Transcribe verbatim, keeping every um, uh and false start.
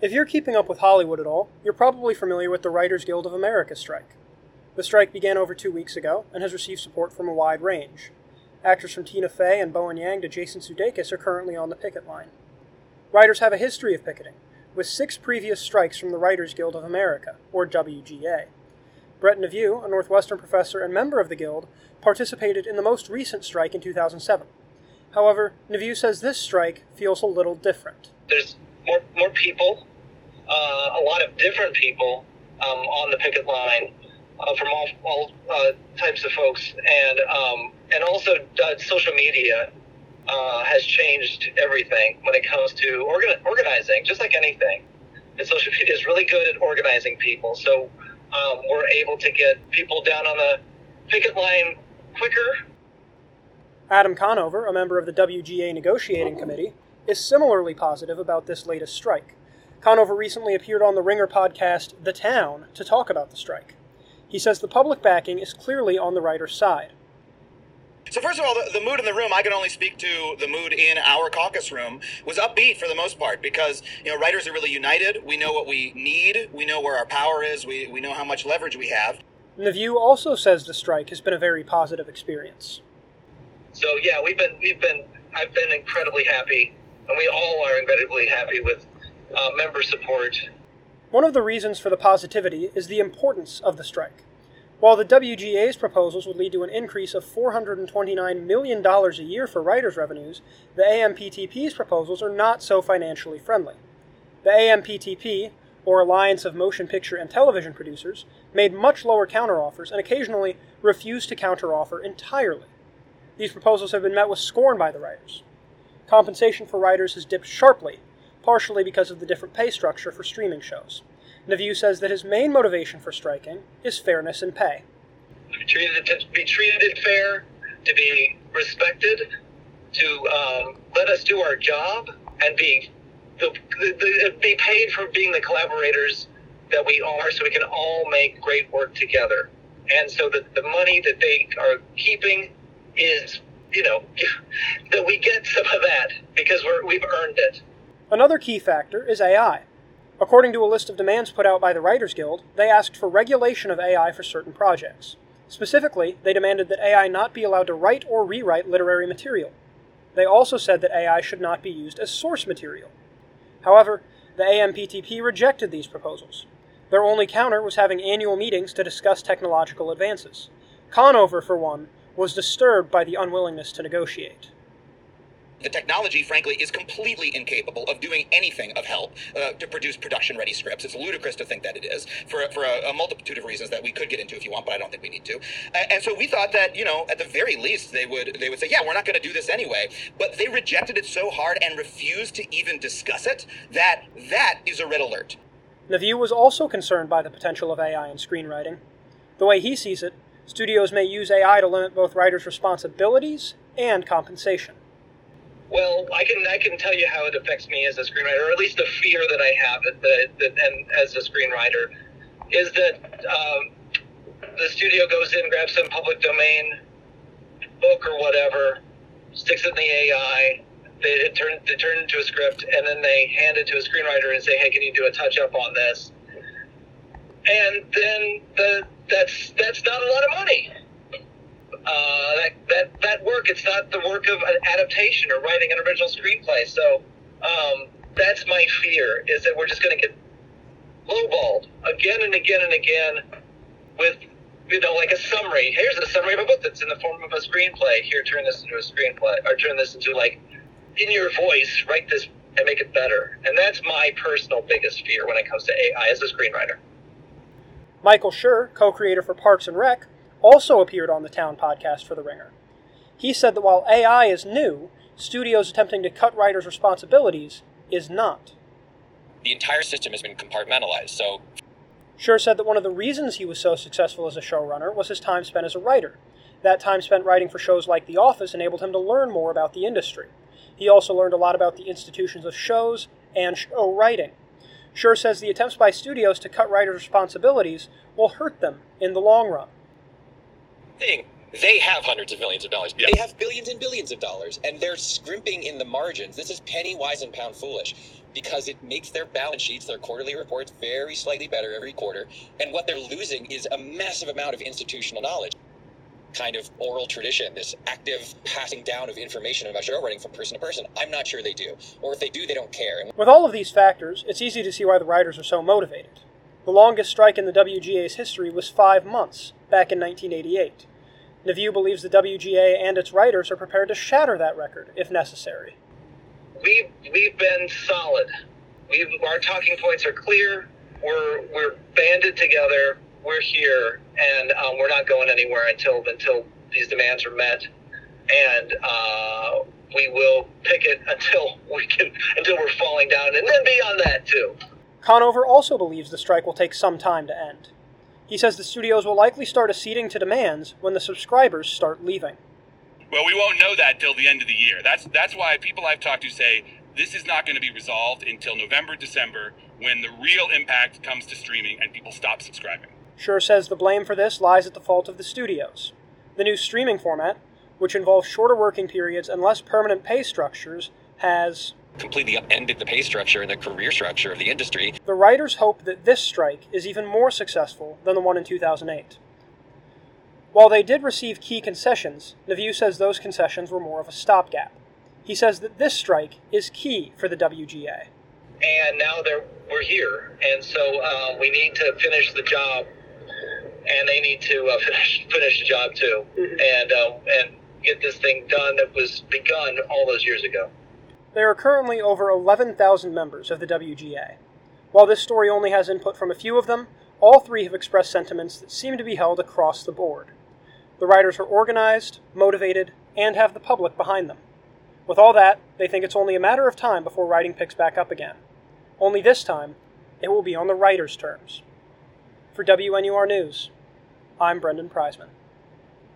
If you're keeping up with Hollywood at all, you're probably familiar with the Writers Guild of America strike. The strike began over two weeks ago and has received support from a wide range. Actors from Tina Fey and Bowen Yang to Jason Sudeikis are currently on the picket line. Writers have a history of picketing, with six previous strikes from the Writers Guild of America, or W G A. Brett Neveu, a Northwestern professor and member of the Guild, participated in the most recent strike in two thousand seven. However, Neveu says this strike feels a little different. There's more more people, uh, a lot of different people um, on the picket line uh, from all, all uh, types of folks, and um, and also uh, social media uh, has changed everything when it comes to organ- organizing, just like anything. And social media is really good at organizing people, so um, we're able to get people down on the picket line quicker. Adam Conover, a member of the W G A negotiating committee, is similarly positive about this latest strike. Conover recently appeared on the Ringer podcast The Town to talk about the strike. He says the public backing is clearly on the writers' side. So first of all, the, the mood in the room, I can only speak to the mood in our caucus room, was upbeat for the most part because, you know, writers are really united. We know what we need. We know where our power is. We, we know how much leverage we have. Neveu also says the strike has been a very positive experience. So yeah, we've been we've been I've been incredibly happy, and we all are incredibly happy with uh, member support. One of the reasons for the positivity is the importance of the strike. While the W G A's proposals would lead to an increase of four hundred twenty-nine million dollars a year for writers' revenues, the A M P T P's proposals are not so financially friendly. The A M P T P, or Alliance of Motion Picture and Television Producers, made much lower counteroffers and occasionally refused to counteroffer entirely. These proposals have been met with scorn by the writers. Compensation for writers has dipped sharply, partially because of the different pay structure for streaming shows. Neveu says that his main motivation for striking is fairness in pay. To be treated, to be treated fair, to be respected, to um, let us do our job, and be the, the, the, be paid for being the collaborators that we are, so we can all make great work together. And so that the money that they are keeping is, you know, that we get some of that because we're, we've earned it. Another key factor is A I. According to a list of demands put out by the Writers Guild, they asked for regulation of A I for certain projects. Specifically, they demanded that A I not be allowed to write or rewrite literary material. They also said that A I should not be used as source material. However, the A M P T P rejected these proposals. Their only counter was having annual meetings to discuss technological advances. Conover, for one, was disturbed by the unwillingness to negotiate. The technology, frankly, is completely incapable of doing anything of help uh, to produce production-ready scripts. It's ludicrous to think that it is, for, for a, a multitude of reasons that we could get into if you want, but I don't think we need to. Uh, and so we thought that, you know, at the very least, they would they would say, yeah, we're not going to do this anyway. But they rejected it so hard and refused to even discuss it that that is a red alert. Neveu was also concerned by the potential of A I in screenwriting. The way he sees it, studios may use A I to limit both writers' responsibilities and compensation. Well, I can I can tell you how it affects me as a screenwriter, or at least the fear that I have that, that, and as a screenwriter, is that um, the studio goes in, grabs some public domain book or whatever, sticks it in the A I, they it turn, they turn it into a script, and then they hand it to a screenwriter and say, hey, can you do a touch-up on this? And then the that's that's not a lot of money. Uh, that, that that work, it's not the work of an adaptation or writing an original screenplay. So um, that's my fear, is that we're just going to get lowballed again and again and again with, you know, like a summary. Here's a summary of a book that's in the form of a screenplay. Here, turn this into a screenplay, or turn this into, like, in your voice, write this and make it better. And that's my personal biggest fear when it comes to A I as a screenwriter. Michael Schur, co-creator for Parks and Rec, also appeared on the Town podcast for The Ringer. He said that while A I is new, studios attempting to cut writers' responsibilities is not. The entire system has been compartmentalized, so... Schur said that one of the reasons he was so successful as a showrunner was his time spent as a writer. That time spent writing for shows like The Office enabled him to learn more about the industry. He also learned a lot about the institutions of shows and show writing. Schur says the attempts by studios to cut writers' responsibilities will hurt them in the long run. Thing. They have hundreds of millions of dollars. Yeah. They have billions and billions of dollars, and they're scrimping in the margins. This is penny wise and pound foolish. because it makes their balance sheets, their quarterly reports, very slightly better every quarter. And what they're losing is a massive amount of institutional knowledge, kind of oral tradition, this active passing down of information about show writing from person to person. I'm not sure they do. Or if they do, they don't care. With all of these factors, it's easy to see why the writers are so motivated. The longest strike in the W G A's history was five months, back in nineteen eighty-eight. Neveu believes the W G A and its writers are prepared to shatter that record, if necessary. We've, we've been solid. We've, our talking points are clear. We're, we're banded together. We're here, and um, we're not going anywhere until until these demands are met. And uh, we will picket until we can until we're falling down, and then beyond that too. Conover also believes the strike will take some time to end. He says the studios will likely start acceding to demands when the subscribers start leaving. Well, we won't know that till the end of the year. That's that's why people I've talked to say this is not going to be resolved until November, December, when the real impact comes to streaming and people stop subscribing. Schur says the blame for this lies at the fault of the studios. The new streaming format, which involves shorter working periods and less permanent pay structures, has completely upended the pay structure and the career structure of the industry. The writers hope that this strike is even more successful than the one in two thousand eight. While they did receive key concessions, Neveu says those concessions were more of a stopgap. He says that this strike is key for the W G A. And now they're, we're here, and so uh, we need to finish the job, and they need to uh, finish finish the job too, mm-hmm. and uh, and get this thing done that was begun all those years ago. There are currently over eleven thousand members of the W G A. While this story only has input from a few of them, all three have expressed sentiments that seem to be held across the board. The writers are organized, motivated, and have the public behind them. With all that, they think it's only a matter of time before writing picks back up again. Only this time, it will be on the writers' terms. For W N U R News, I'm Brendan Preisman.